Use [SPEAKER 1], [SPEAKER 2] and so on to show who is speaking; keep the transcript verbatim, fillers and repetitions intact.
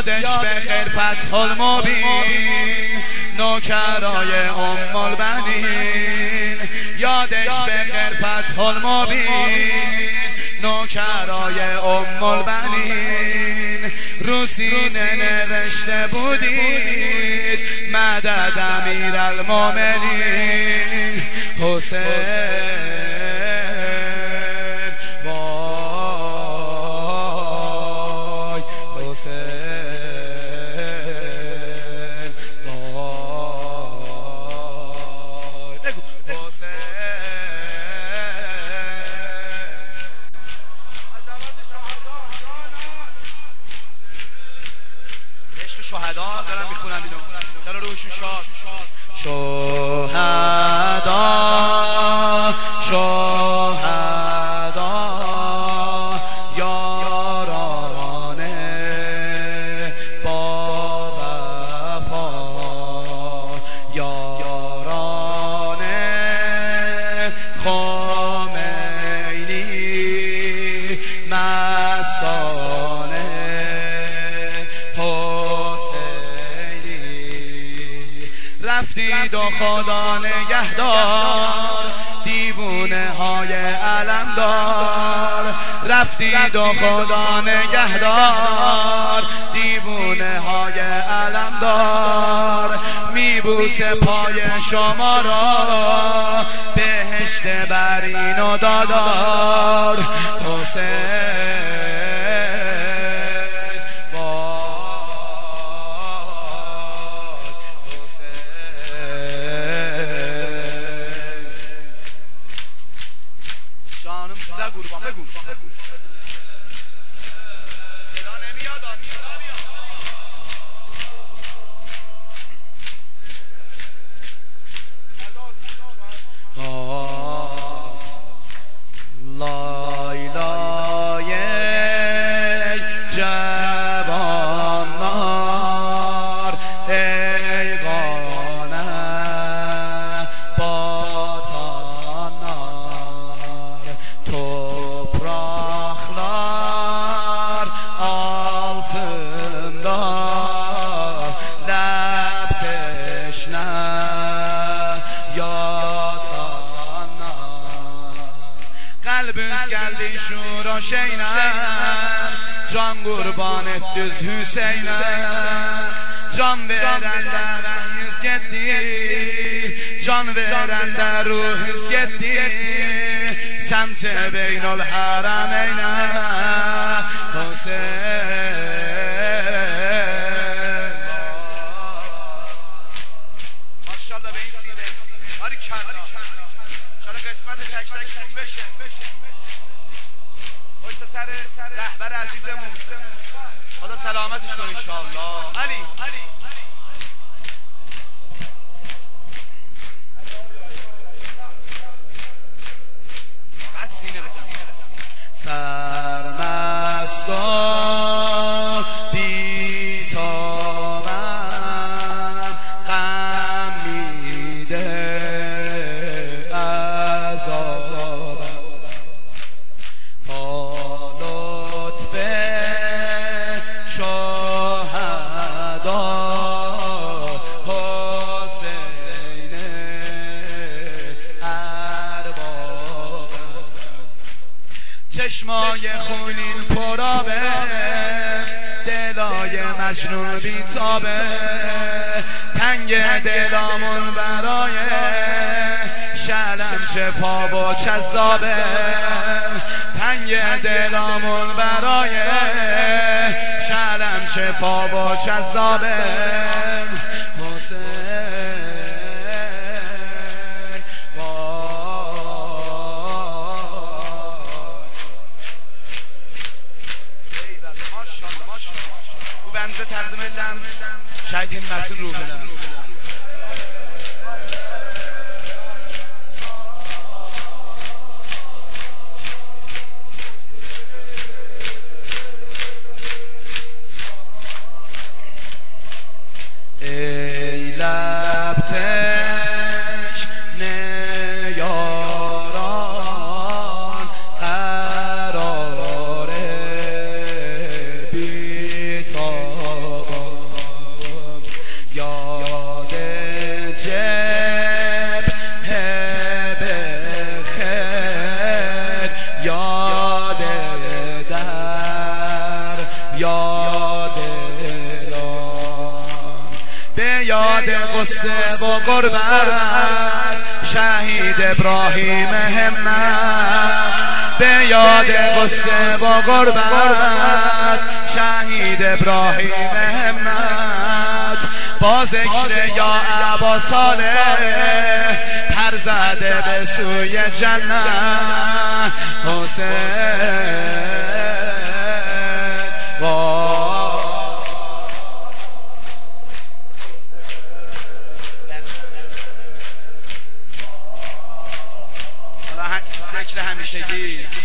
[SPEAKER 1] یادش به خیر فتح المبین نوکرای ام البنین، یادش به خیر فتح المبین نوکرای ام البنین. رو سینه نوشته بودید مدد امیرالمومنین حسین. وای حسین وای بگو حسین. عشق شهدا دارم میخونم اینو، چرا روشون شاد؟ شهدا شهدا یاران با وفا، یاران خمینی مستان رفتید و خدا نگهدار دیوونه های علمدار، رفتید و خدا نگهدار دیوونه های علمدار. میبوسه پای شما را بهشت برین و دادار حسین. بگو صدا نمیاد صدا میاد. لای لای جوان نار ای قانه باتان نار تو قلبimiz geldi şura şeyine can kurbanet düz Hüseyin'e, can verenden yüz gitti, can verenden ruhuz gitti semte beynul harameyne Hüseyin. Maşallah beyin sine hadi kârla şöyle kısmet-i tek tek beşe پشت سر رهبر عزیزمون خدا سلامتش کنه انشاءالله. علی فقط سینه بزن. سرمست و بیتابم غم میده عذابم چشمای خونین پرابه دلای مجنون بیتابه تنگ دلامون برای شلم چه پا و چذابه تنگ دلامون برای شلم چه پا و چذابه حسین. بنده تقدیم ادم شاید این مرتون رو بدم. ای لب تشنه یاران قرار بی‌تاب قصه و قربت شهید ابراهیم همت، به یاد قصه و قربت شهید ابراهیم همت، با ذکر یا ابا صالح پر زده به سوی جنت حسین. ذکر همیشگی